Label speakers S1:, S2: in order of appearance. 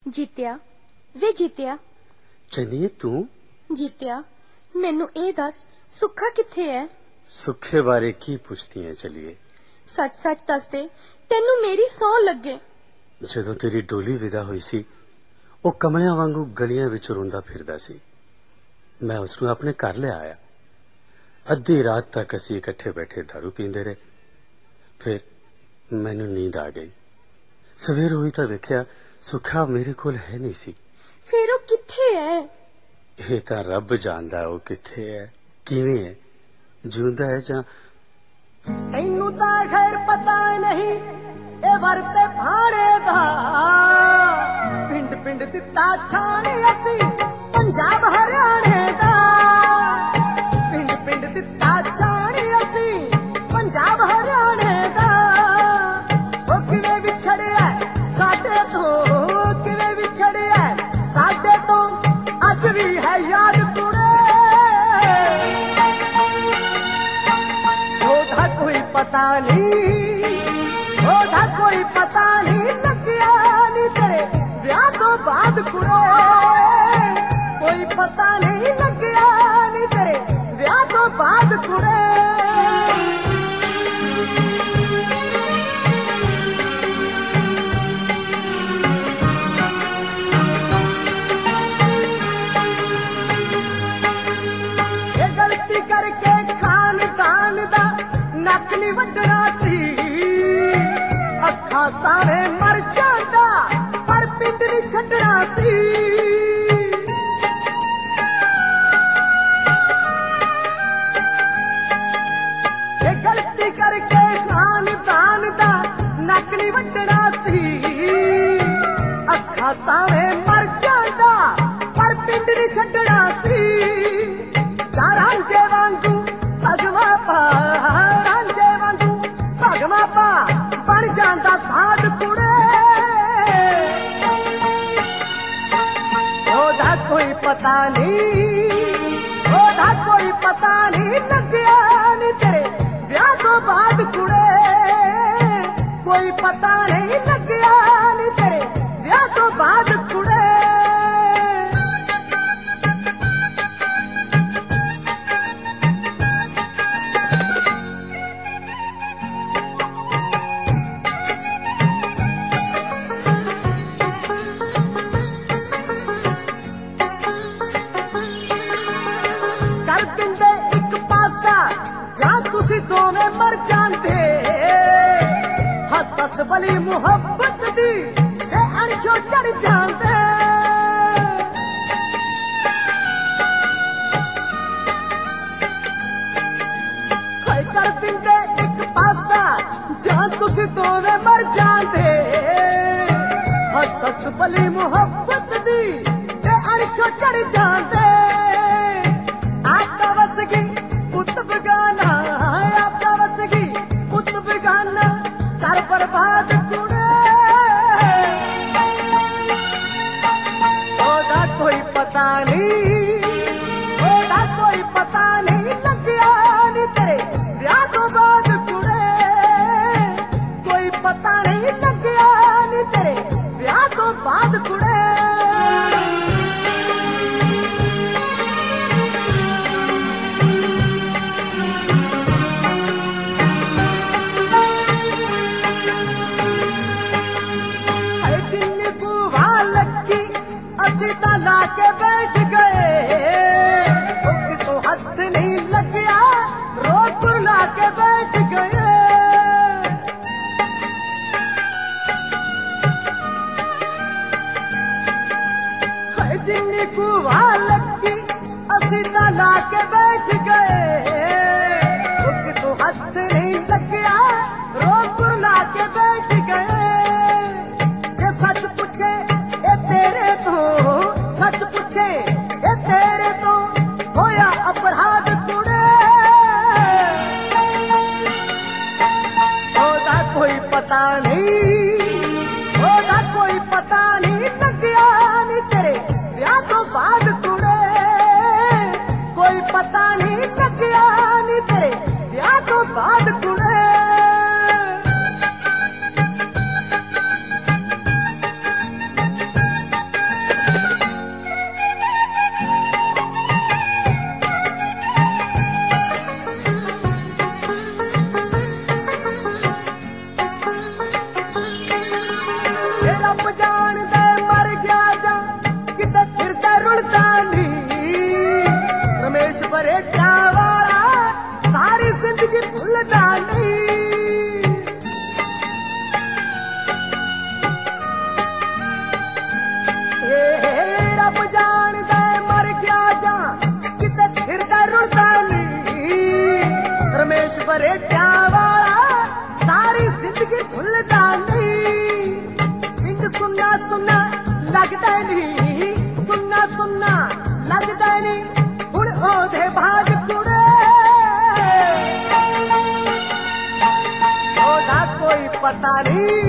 S1: जीत्या वे जीत्या।
S2: चलिए तू
S1: जीत्या मैनू ए दस सुखा किथे है?
S2: सुखे बारे की पुछती है? चलिए
S1: सच सच दस दे, तेनू मेरी सौ लगे।
S2: जदों तेरी डोली विदा हुई सी ओ कमलियां वांगू गलियां विच रोंदा फिरदा सी। मैं उसनू अपने घर ले आया। अद्धी रात तक असी इकट्ठे बैठे दारू पींदे रहे। फिर मैनू नींद आ गई। सवेर हुई तां वेख्या सुखा मेरे कोल है नहीं सी।
S1: फिर वो किथे है?
S2: ये तां रब जानदा ओ किथे है, किवें है, जिंदा है जां।
S3: तैनू तां खैर पता नहीं ए वरते भाणे दा। पिंड पिंड दिता छाणे असी पंजाब हरियाणे दा। पिंड पिंड दिता छाणे असी पंजाब हरियाणे दा। ओ किवें विछड़िया साडे तो, किवें विछड़िया साडे तो, अज भी है याद कुड़े। ओदा कोई पता नहीं, ओदा कोई पता नहीं लग्या नी तेरे ब्याह तो बाद कुड़े। कोई पता नहीं लग्या नी तेरे ब्याह तो बाद कुड़े। ये गलती करके खानदान दा नक नहीं वड्डना सी। अखा सारे मर जांदा पर पिंड नहीं छड्डना सी। ये गलती करके खानदान दा नक नहीं वड्डना सी। अखा सारे मर जांदा पर पिंड नहीं छड्डना सी। रांझे वांगू भगवा पा, रांझे वांगू भगवा पा बन जांदा साध कुड़े। ओदा कोई पता नहीं, ओदा कोई पता नहीं लग्या नी तेरे ब्याह तो बाद कुड़े। कोई पता नहीं लग्या नी तेरे ब्याह तो बाद कुड़े। कर दिंदे एक पासा जां तुसी दोवें मर जांदे। हस हस बली मुहब्बत दी ते अणखियों चढ़ जांदे। हाय कर दिंदे एक पासा जां तुसी दोवें मर जांदे। हस हस बली मुहब्बत दी ते अणखियों चढ़ जांदे। आपका वसगी पुत बेगाना, आपका वसगी पुत बेगाना कर बर्बाद कुड़े। ओदा कोई पता नहीं, ओदा कोई पता नहीं लग्या नी तेरे ब्याह तो बाद कुड़े। कोई पता नहीं लग्या नी तेरे ब्याह तो बाद कुड़े। ला के बैठ गए तो हथ नहीं लग्या रोज ला के बैठ गए। जिन्नी कुआ लगी असी ला के बैठ गए तो हथ नहीं लग्या रोज ला के बैठ गए। जे सच पूछे ए तेरे तो, सच पूछे ए तेरे तो होया अपराध कुड़े। ओदा कोई पता नहीं, ओदा कोई पता नहीं लग्या नी तेरे ब्याह तो बाद कुड़े। कोई पता नहीं लग्या लगदा नहीं सुन्ना सुन्ना लगदा नहीं हुण ओदे भाग कुड़े ओदा कोई पता नहीं